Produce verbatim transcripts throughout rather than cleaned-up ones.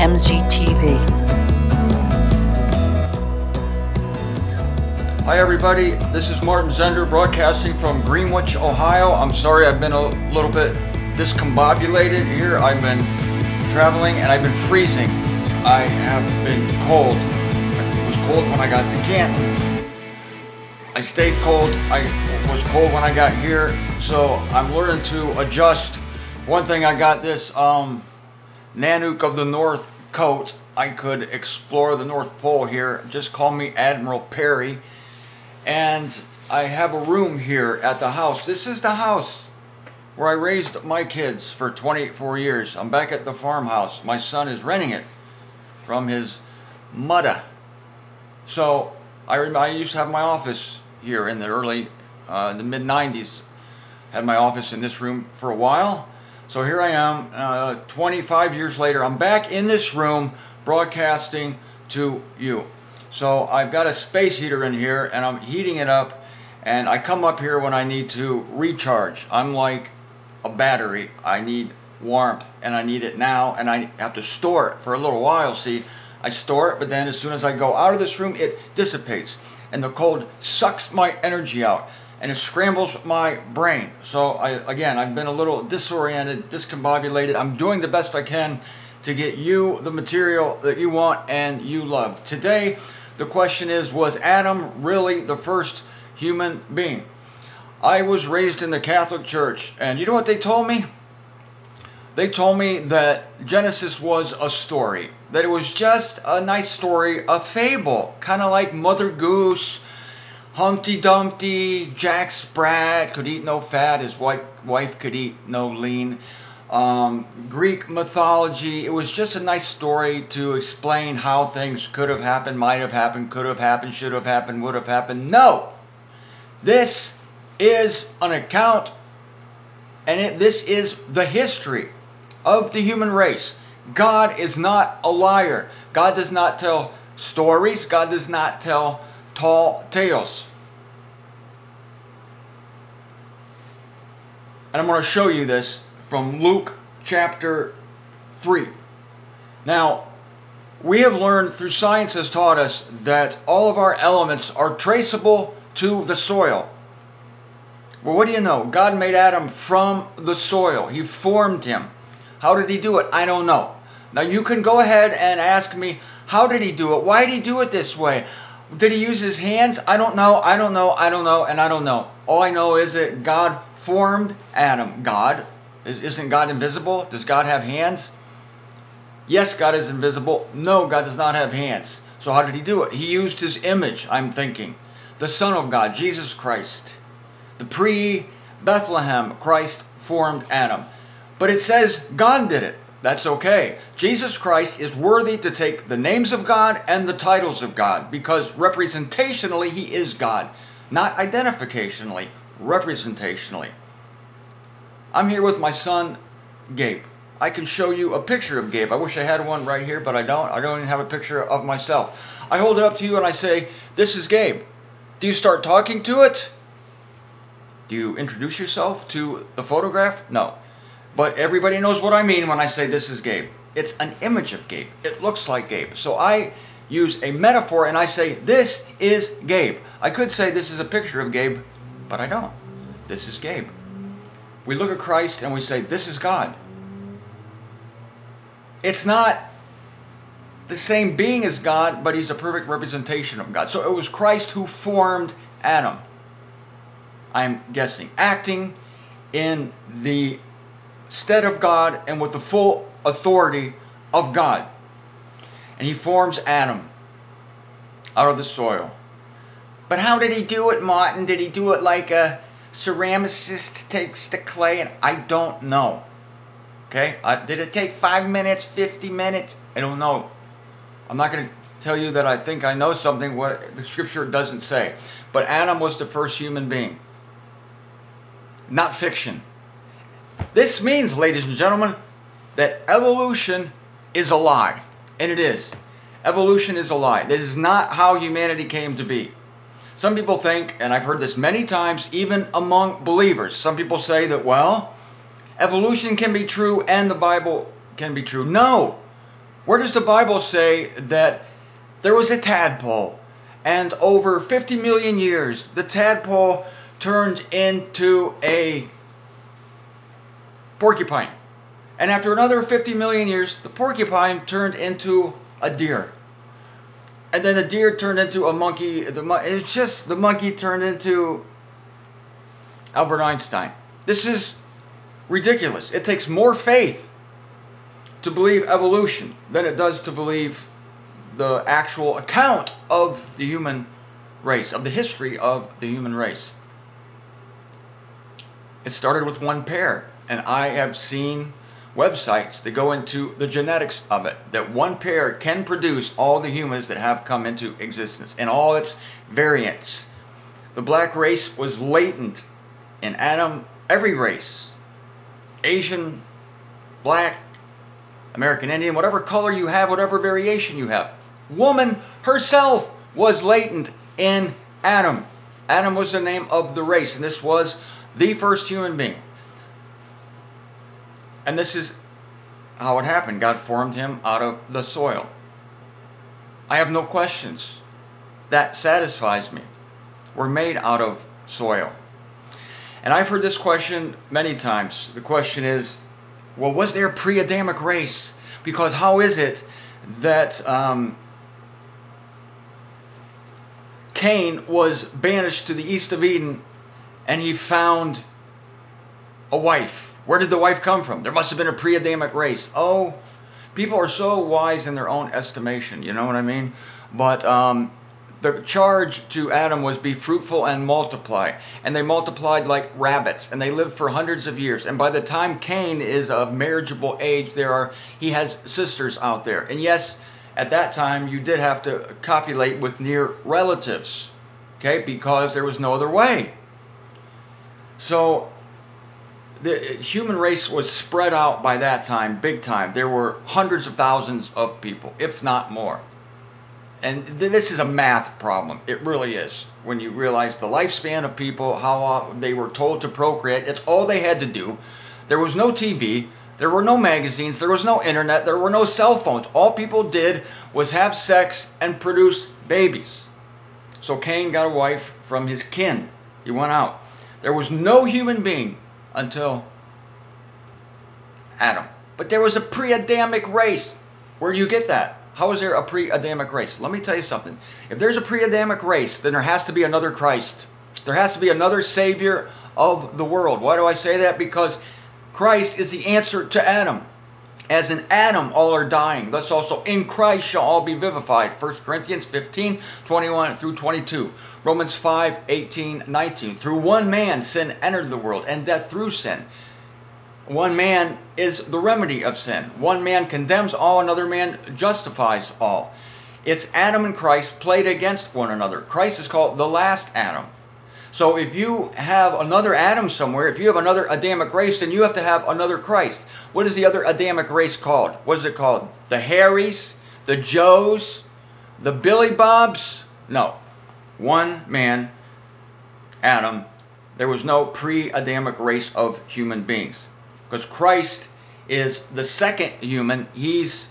M Z T V. Hi everybody, this is Martin Zender broadcasting from Greenwich, Ohio. I'm sorry I've been a little bit discombobulated here. I've been traveling and I've been freezing. I have been cold. It was cold when I got to Canton. I stayed cold. I was cold when I got here, so I'm learning to adjust. One thing, I got this um, Nanook of the North coat. I could explore the North Pole here. Just call me Admiral Perry. And I have a room here at the house. This is the house where I raised my kids for twenty-four years. I'm back at the farmhouse. My son is renting it from his mother. So I, rem- I used to have my office here in the early, uh, the mid nineties. Had my office in this room for a while. So here I am, uh, twenty-five years later. I'm back in this room broadcasting to you. So I've got a space heater in here and I'm heating it up, and I come up here when I need to recharge. I'm like a battery. I need warmth and I need it now, and I have to store it for a little while. See, I store it, but then as soon as I go out of this room, it dissipates and the cold sucks my energy out and it scrambles my brain. So I, again, I've been a little disoriented, discombobulated. I'm doing the best I can to get you the material that you want and you love. Today, the question is, was Adam really the first human being? I was raised in the Catholic Church, and you know what they told me? They told me that Genesis was a story, that it was just a nice story, a fable, kind of like Mother Goose, Humpty Dumpty, Jack Sprat could eat no fat, his wife, wife could eat no lean. Um, Greek mythology. It was just a nice story to explain how things could have happened, might have happened, could have happened, should have happened, would have happened. No! This is an account, and it, this is the history of the human race. God is not a liar. God does not tell stories. God does not tell tall tales. And I'm going to show you this from Luke chapter three. Now, we have learned through science has taught us that all of our elements are traceable to the soil. Well, what do you know? God made Adam from the soil. He formed him. How did he do it? I don't know. Now, you can go ahead and ask me, how did he do it? Why did he do it this way? Did he use his hands? I don't know. I don't know. I don't know. And I don't know. All I know is that God formed Adam. God Isn't God invisible? Does God have hands? Yes, God is invisible. No, God does not have hands. So how did he do it? He used his image, I'm thinking. The Son of God, Jesus Christ. The pre-Bethlehem Christ formed Adam. But it says God did it. That's okay. Jesus Christ is worthy to take the names of God and the titles of God, because representationally he is God. Not identificationally, representationally. I'm here with my son, Gabe. I can show you a picture of Gabe. I wish I had one right here, but I don't. I don't even have a picture of myself. I hold it up to you and I say, this is Gabe. Do you start talking to it? Do you introduce yourself to the photograph? No. But everybody knows what I mean when I say this is Gabe. It's an image of Gabe. It looks like Gabe. So I use a metaphor and I say, this is Gabe. I could say this is a picture of Gabe, but I don't. This is Gabe. We look at Christ and we say, this is God. It's not the same being as God, but he's a perfect representation of God. So it was Christ who formed Adam. I'm guessing. Acting in the stead of God and with the full authority of God. And he forms Adam out of the soil. But how did he do it, Martin? Did he do it like a ceramicist takes the clay? And I don't know. Okay? Uh, did it take five minutes, fifty minutes? I don't know. I'm not going to tell you that I think I know something what the scripture doesn't say. But Adam was the first human being. Not fiction. This means, ladies and gentlemen, that evolution is a lie. And it is. Evolution is a lie. This is not how humanity came to be. Some people think, and I've heard this many times, even among believers, some people say that, well, evolution can be true and the Bible can be true. No. Where does the Bible say that there was a tadpole, and over fifty million years, the tadpole turned into a porcupine? And after another fifty million years, the porcupine turned into a deer. And then the deer turned into a monkey. The mon- It's just the monkey turned into Albert Einstein. This is ridiculous. It takes more faith to believe evolution than it does to believe the actual account of the human race, of the history of the human race. It started with one pair, and I have seen websites that go into the genetics of it, that one pair can produce all the humans that have come into existence and all its variants. The black race was latent in Adam, every race, Asian, black, American Indian, whatever color you have, whatever variation you have. Woman herself was latent in Adam. Adam was the name of the race, and this was the first human being. And this is how it happened. God formed him out of the soil. I have no questions. That satisfies me. We're made out of soil. And I've heard this question many times. The question is, well, was there a pre-Adamic race? Because how is it that um, Cain was banished to the east of Eden and he found a wife? Where did the wife come from? There must have been a pre-Adamic race. Oh, people are so wise in their own estimation, you know what I mean? But um, the charge to Adam was be fruitful and multiply. And they multiplied like rabbits, and they lived for hundreds of years. And by the time Cain is of marriageable age, there are he has sisters out there. And yes, at that time, you did have to copulate with near relatives, okay, because there was no other way. So the human race was spread out by that time, big time. There were hundreds of thousands of people, if not more. And th- this is a math problem. It really is. When you realize the lifespan of people, how uh, they were told to procreate, it's all they had to do. There was no T V. There were no magazines. There was no internet. There were no cell phones. All people did was have sex and produce babies. So Cain got a wife from his kin. He went out. There was no human being until Adam. But there was a pre-Adamic race. Where do you get that? How is there a pre-Adamic race? Let me tell you something. If there's a pre-Adamic race, then there has to be another Christ. There has to be another Savior of the world. Why do I say that? Because Christ is the answer to Adam. As in Adam all are dying, thus also in Christ shall all be vivified. First Corinthians fifteen, twenty-one through twenty-two. Romans five, eighteen, nineteen. Through one man sin entered the world, and death through sin. One man is the remedy of sin. One man condemns all, another man justifies all. It's Adam and Christ played against one another. Christ is called the last Adam. So if you have another Adam somewhere, if you have another Adamic race, then you have to have another Christ. What is the other Adamic race called? What is it called? The Harrys? The Joes? The Billy Bobs? No. One man, Adam. There was no pre-Adamic race of human beings. Because Christ is the second human. He's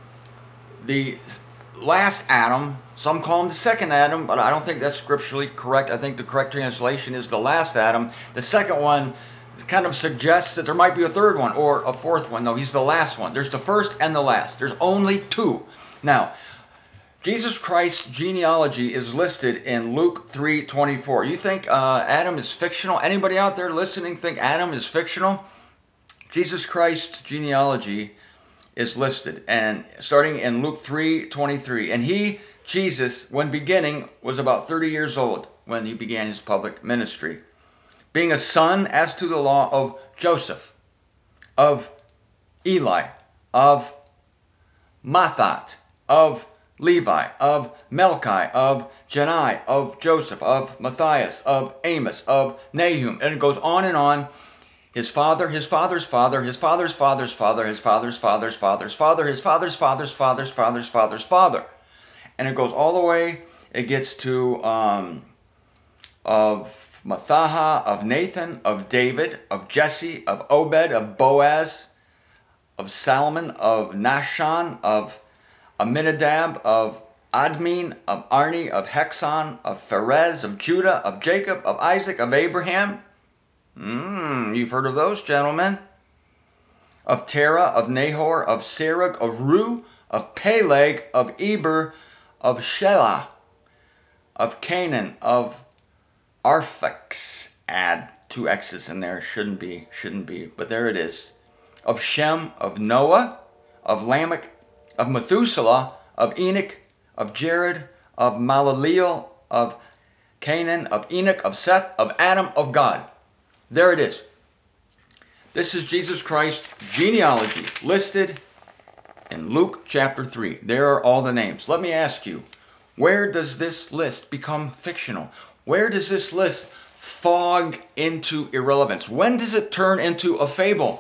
the last Adam. Some call him the second Adam, but I don't think that's scripturally correct. I think the correct translation is the last Adam. The second one kind of suggests that there might be a third one or a fourth one. No, he's the last one. There's the first and the last. There's only two. Now, Jesus Christ's genealogy is listed in Luke three twenty-four. You think uh, Adam is fictional? Anybody out there listening think Adam is fictional? Jesus Christ's genealogy is listed, and starting in Luke three twenty-three. And he, Jesus, when beginning, was about thirty years old when he began his public ministry, being a son as to the law of Joseph, of Eli, of Mathat, of Levi, of Melchi, of Jani, of Joseph, of Matthias, of Amos, of Nahum. And it goes on and on. His father, his father's father, his father's father's father, his father's father's father's father, his father's father's father's father's father's father. And it goes all the way, it gets to um, of Mathaha, of Nathan, of David, of Jesse, of Obed, of Boaz, of Salmon, of Nahshon, of Aminadab, of Admin, of Arni, of Hexon, of Pharez, of Judah, of Jacob, of Isaac, of Abraham. Hmm, you've heard of those, gentlemen. Of Terah, of Nahor, of Serug, of Ru, of Peleg, of Eber, of Shelah, of Canaan, of Arphax. Add two X's in there. Shouldn't be, shouldn't be, but there it is. Of Shem, of Noah, of Lamech, of Methuselah, of Enoch, of Jared, of Malaleel, of Canaan, of Enoch, of Seth, of Adam, of God. There it is. This is Jesus Christ's genealogy listed in Luke chapter three. There are all the names. Let me ask you, where does this list become fictional? Where does this list fog into irrelevance? When does it turn into a fable?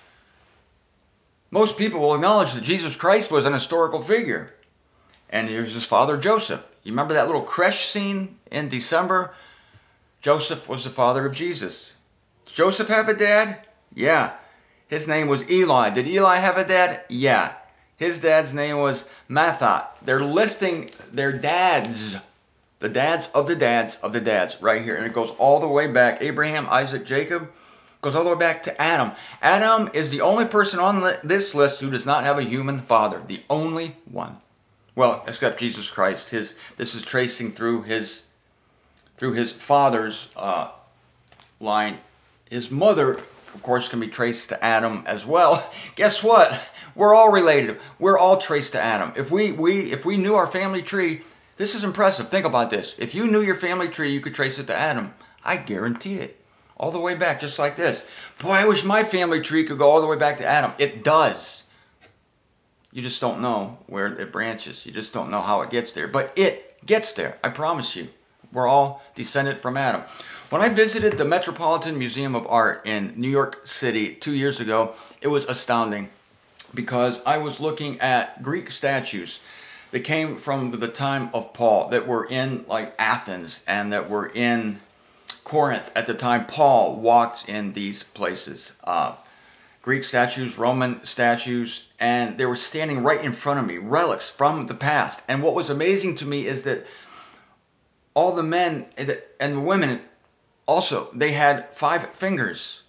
Most people will acknowledge that Jesus Christ was an historical figure. And here's his father, Joseph. You remember that little creche scene in December? Joseph was the father of Jesus. Does Joseph have a dad? Yeah. His name was Eli. Did Eli have a dad? Yeah. His dad's name was Matthat. They're listing their dads. The dads of the dads of the dads right here. And it goes all the way back. Abraham, Isaac, Jacob. Goes all the way back to Adam. Adam is the only person on this list who does not have a human father. The only one. Well, except Jesus Christ. His this is tracing through his through his father's uh, line. His mother, of course, can be traced to Adam as well. Guess what? We're all related. We're all traced to Adam. If we we if we knew our family tree, this is impressive. Think about this. If you knew your family tree, you could trace it to Adam. I guarantee it. All the way back, just like this. Boy, I wish my family tree could go all the way back to Adam. It does. You just don't know where it branches. You just don't know how it gets there. But it gets there, I promise you. We're all descended from Adam. When I visited the Metropolitan Museum of Art in New York City two years ago, it was astounding because I was looking at Greek statues that came from the time of Paul, that were in like Athens and that were in Corinth at the time Paul walked in these places. Uh, Greek statues, Roman statues, and they were standing right in front of me, relics from the past. And what was amazing to me is that all the men and the women also, they had five fingers.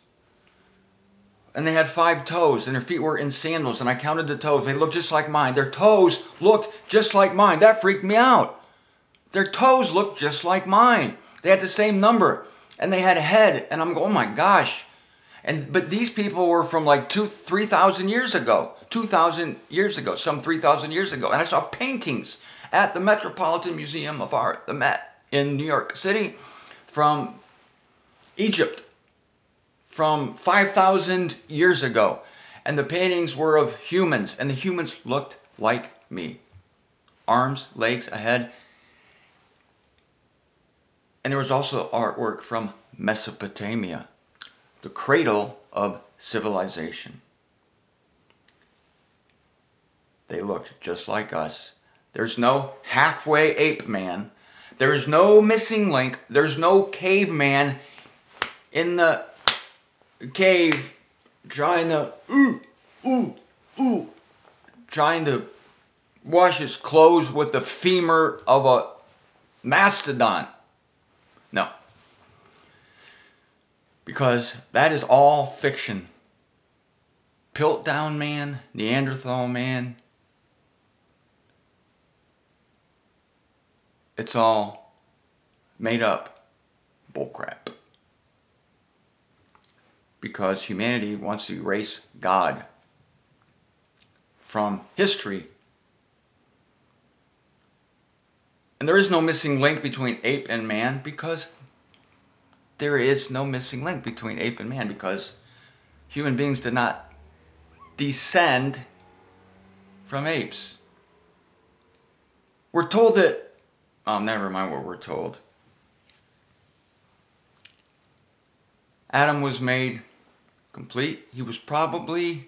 And they had five toes, and their feet were in sandals, and I counted the toes. They looked just like mine. Their toes looked just like mine. That freaked me out. Their toes looked just like mine. They had the same number, and they had a head, and I'm going, oh my gosh. And but these people were from like two, three thousand years ago, two thousand years ago, some three thousand years ago. And I saw paintings at the Metropolitan Museum of Art, the Met, in New York City, from Egypt, from five thousand years ago. And the paintings were of humans, and the humans looked like me. Arms, legs, a head. And there was also artwork from Mesopotamia, the cradle of civilization. They looked just like us. There's no halfway ape man. There's no missing link. There's no caveman in the cave trying to, ooh, ooh, ooh, trying to wash his clothes with the femur of a mastodon. No. Because that is all fiction. Piltdown man, Neanderthal man. It's all made up bullcrap. Because humanity wants to erase God from history. And there is no missing link between ape and man because there is no missing link between ape and man because human beings did not descend from apes. We're told that, oh, never mind what we're told. Adam was made complete. He was probably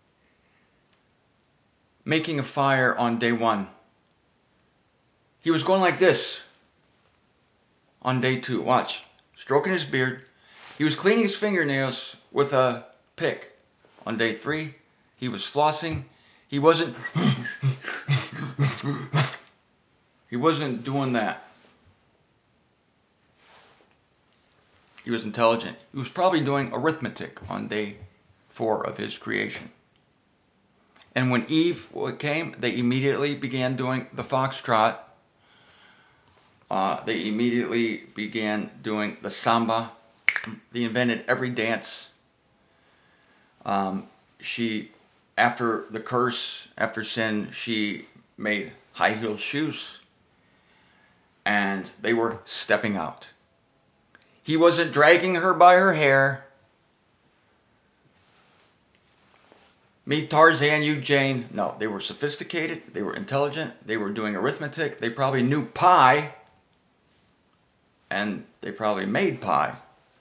making a fire on day one. He was going like this on day two. Watch. Stroking his beard. He was cleaning his fingernails with a pick. On day three, he was flossing. He wasn't He wasn't doing that. He was intelligent. He was probably doing arithmetic on day four of his creation. And when Eve came, they immediately began doing the foxtrot. Uh, they immediately began doing the samba. They invented every dance. Um, she, after the curse, after sin, she made high-heeled shoes. And they were stepping out. He wasn't dragging her by her hair. Me, Tarzan, you, Jane. No, they were sophisticated. They were intelligent. They were doing arithmetic. They probably knew pi. And they probably made pi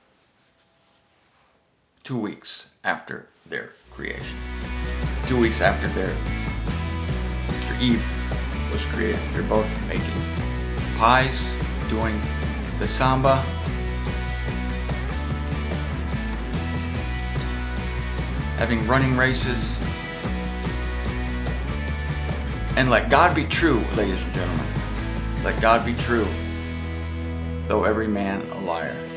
two weeks after their creation. Two weeks after their after Eve was created. They're both making pies, doing the samba. Having running races. And let God be true, ladies and gentlemen. Let God be true, though every man a liar.